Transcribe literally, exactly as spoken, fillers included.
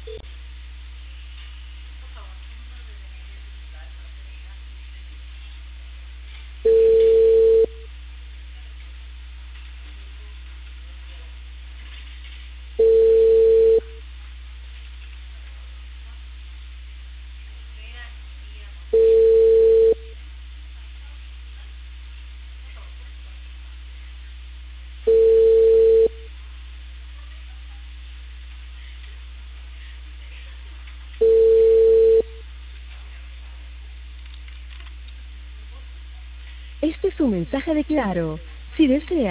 Este es un mensaje de Claro. Si desea